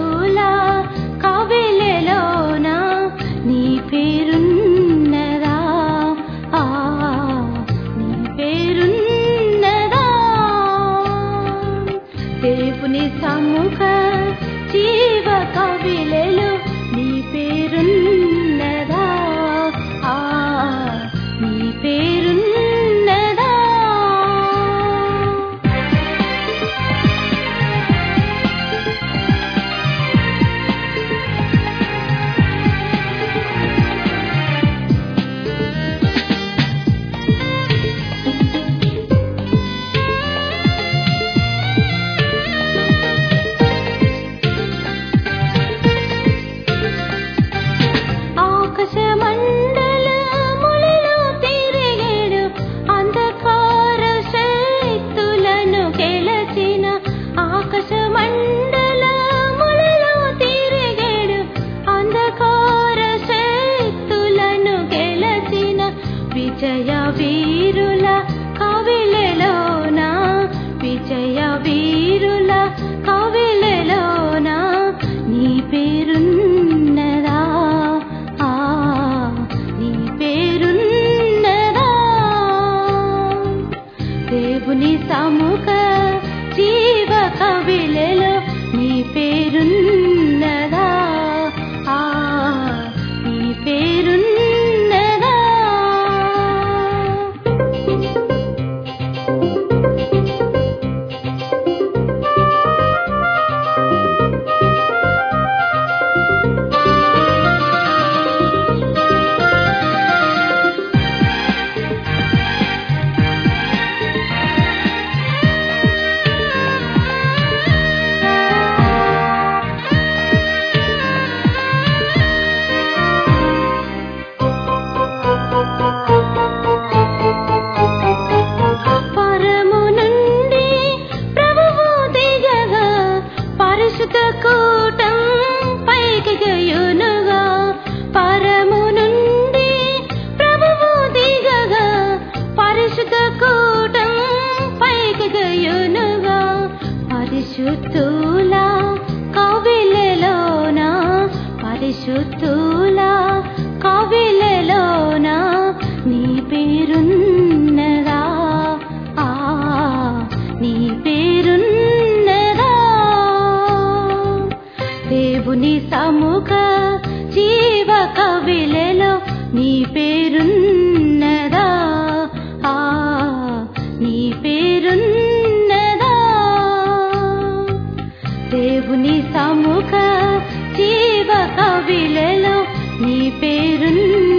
కవిలలోన నీ పేరున్నదా నీ పేరున్నదా దేవుని సముఖ జీవ కవిలలో నీ పేరున్నదా నీ పేరున్నదా విజయ వీరుల కవిలలోన విజయ వీరుల కవిలలోన నీ పేరున్నదా నీ పేరున్నదా దేవుని సముఖ జీవ కవిలలో నీ పేరున్నదా నీ పేరున్నదా కూటం పైకి గయునుగా పరము నుండి ప్రభువు దిగగా పరిశుద్ధ కూటం పైకి గయునుగా పరిశుద్ధుల కవిలలోన పరిశుద్ధుల కవిలలోన నీ పేరున్నదా నీ పేరున్నదా దేవుని సముఖ జీవ కవిలలో నీ పేరున్నదా నీ పేరున్నదా దేవుని సముఖ జీవ కవిలలో నీ పేరున్నదా